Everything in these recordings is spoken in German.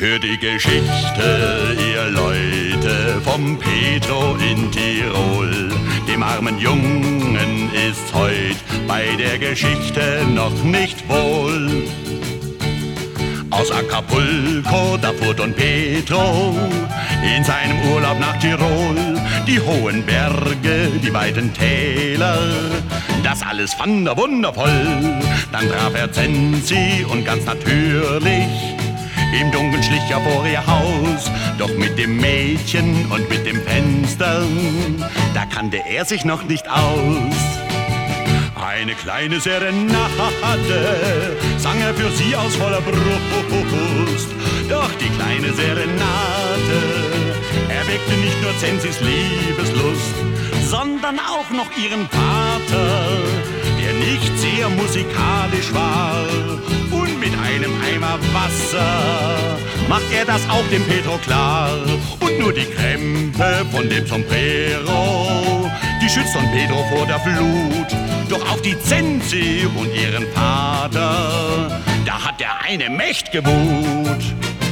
Hört die Geschichte, ihr Leute, vom Petro in Tirol. Dem armen Jungen ist's heut bei der Geschichte noch nicht wohl. Aus Acapulco, da fuhr Don Petro in seinem Urlaub nach Tirol. Die hohen Berge, die weiten Täler, das alles fand er wundervoll. Dann traf er Zenzi und ganz natürlich im Dunkeln schlich er vor ihr Haus. Doch mit dem Mädchen und mit dem Fenster, da kannte er sich noch nicht aus. Eine kleine Serenade sang er für sie aus voller Brust. Doch die kleine Serenade erweckte nicht nur Zenzis Liebeslust, sondern auch noch ihren Vater, der nicht sehr musikalisch war. Und mit einem Eimer Wasser macht er das auch dem Petro klar. Und nur die Krempe von dem Sombrero, die schützt Don Pedro vor der Flut. Doch auf die Zenzi und ihren Vater, da hat er eine mächtige Wut.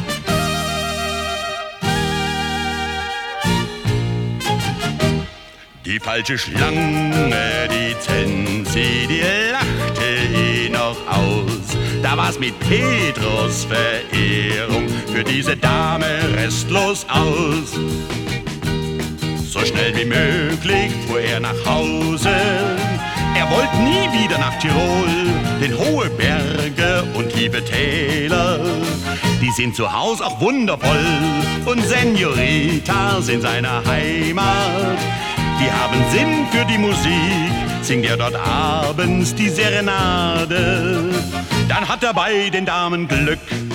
Die falsche Schlange, die Zenzi, die lachte ihn noch aus. Da war's mit Petros Verehrung für diese Dame restlos aus. So schnell wie möglich fuhr er nach Hause. Er wollte nie wieder nach Tirol, denn hohe Berge und tiefe Täler, die sind zu Haus auch wundervoll. Und Senorita in seiner Heimat, die haben Sinn für die Musik, singt er dort abends die Serenade. Dann hat er bei den Damen Glück